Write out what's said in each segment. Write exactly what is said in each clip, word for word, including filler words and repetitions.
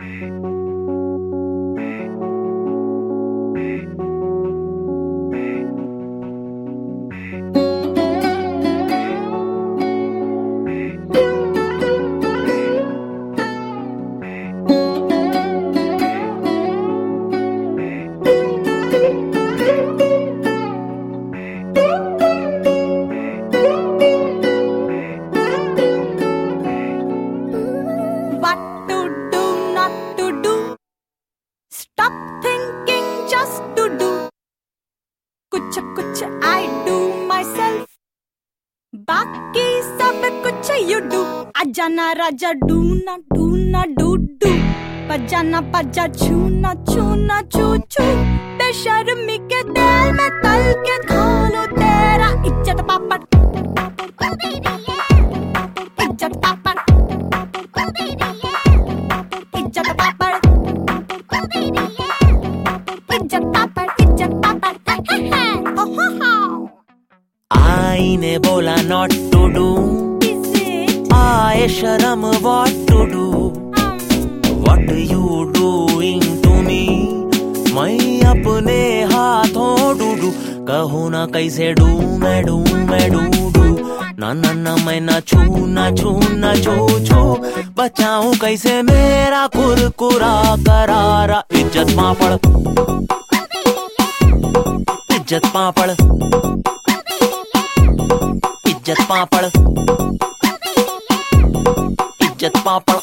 कुछ कुछ I do myself, बाकी सब कुछ you do. आजाना राजा डूना डूना डू डू, बजाना बजा छूना छूना छू छू. बेशर्मी के तेल में तल के खोलो तेरा इज्जत पापड़, इज्जत पापड़, इज्जत पापड़, इज्जत पापड़, इज्जत पापड़. आई ने बोला not to do, आए शर्म what to do, what you doing to me, मैं अपने हाथों डूडू. कहो ना कैसे डू मैं डू मैं डू डू, ना ना ना मैं ना छू ना छू ना छू छू. बचाऊं कैसे मेरा कुरकुरा करारा इज्जत पापड़, इज्जत पापड़, इज्जत पापड़, इज्जत पापड़.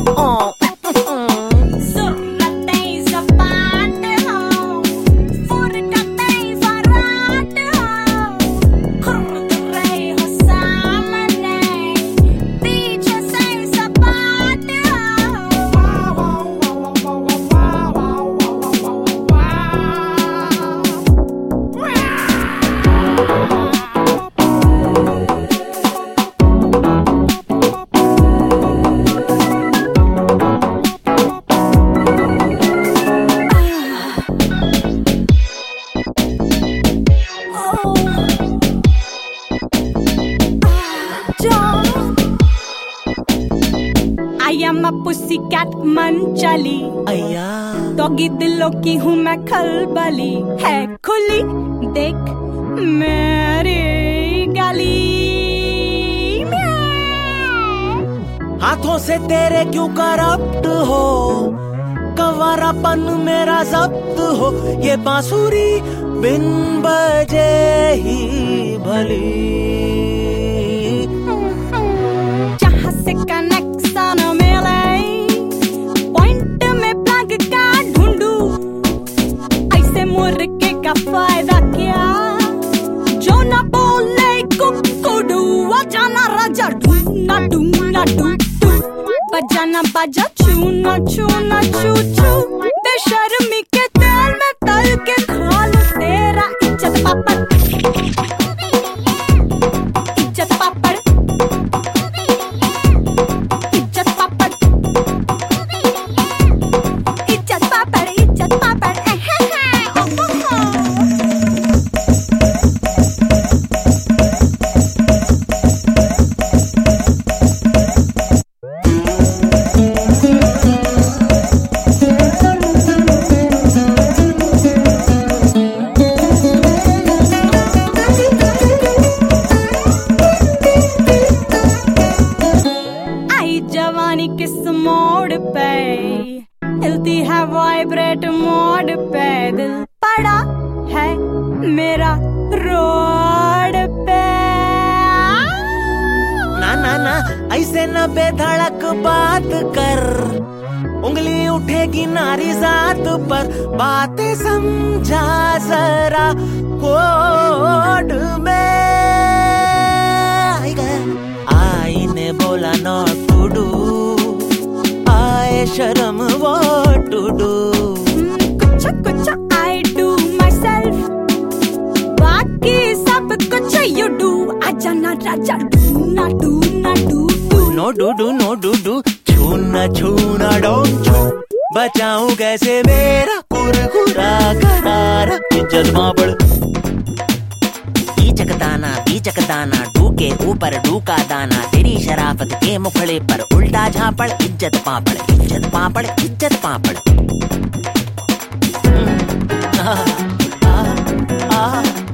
I am a pussycat मंचली, अय्या डॉगी दिलों की हूँ मैं खलबली. है खुली देख मेरी गली. हाथों से तेरे क्यों करप्ट हो, कवारापन मेरा जब्त हो. ये बांसुरी बिन बजे ही भली, जहाँ से कनेक्शन मिले पॉइंट में प्लग का ढूंढू. ऐसे मुर्गे का फायदा क्या, जो ना बोले कुकड़ू. आजाना राजा ढूंढना ढूंढना डू डू, बजाना बजा छूना छूना छू छू. बेशर्मी के तेल में तल के खा लो तेरा इज्जत पापड़, इज्जत पापड़, इज्जत पापड़, इज्जत पापड़, इज्जत पापड़. जवानी किस मोड़ पे हिलती है वाइब्रेट मोड पे. दिल पड़ा है मेरा रोड पे. ना ना ना ऐसे न बेधड़क बात कर, उंगली उठेगी नारी जात पर. बातें समझा जरा कोड में. आई ने बोला नॉट टू डू, आए शर्म व्हाट टू डू. कुछ कुछ I do myself, बाकी सब कुछ you do. आजाना राजा डूना डूना डू डू. नो डू डू नो डू डू, छूना छूना डोंट छू. बचाऊं कैसे मेरा कुरकुरा करारा इज्जत पापड़, इज्जत बीचक दाना बीचक दाना डू के ऊपर डू का दाना, तेरी शराफत के मुखड़े पर उल्टा झापड़ इज्जत पापड़ इज्जत पापड़ इज्जत पापड़। आ, आ, आ,